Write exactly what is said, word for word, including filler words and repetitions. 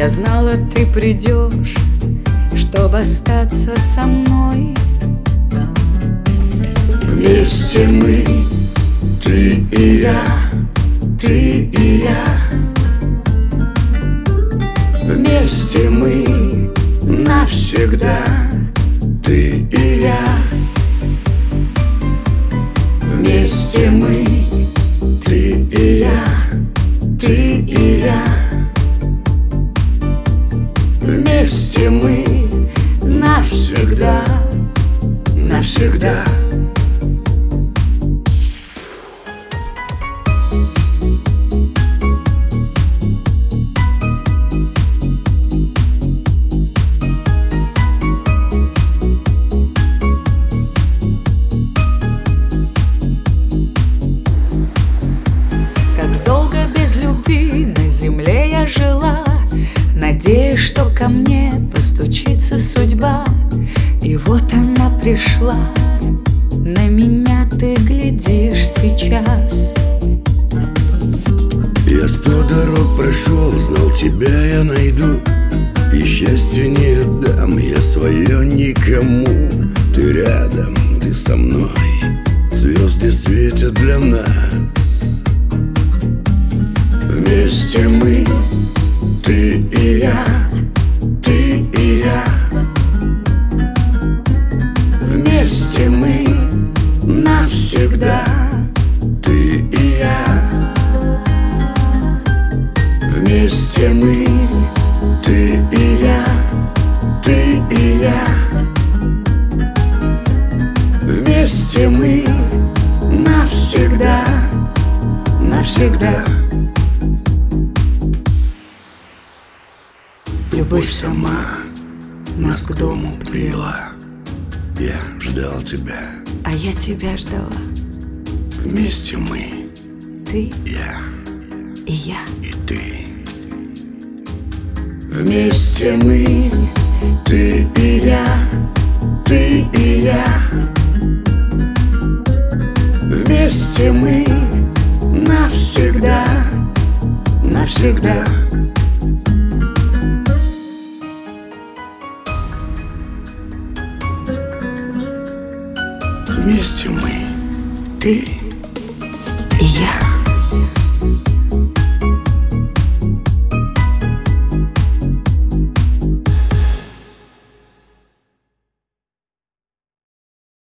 Я знала, ты придешь, чтобы остаться со мной. Вместе мы, ты и я, ты и я. Вместе мы навсегда, ты и я. Вместе мы, ты и я, ты и я. Вместе мы навсегда, навсегда. Как долго без любви на земле я жила, надеясь, что ко мне постучится судьба. И вот она пришла, на меня ты глядишь сейчас. Я сто дорог прошел, знал, тебя я найду, и счастья не отдам я свое никому. Ты рядом, ты со мной, звезды светят для нас. Вместе мы, ты и я, ты и я. Вместе мы навсегда, ты и я. Вместе мы, ты и я, ты и я. Вместе мы навсегда, навсегда. Любовь сама нас к дому привела. Я ждал тебя, А я тебя ждала. вместе мы, Ты я и я. и ты. Вместе мы, ты и я, ты и я. Вместе мы навсегда, навсегда. Вместе мы, ты И я.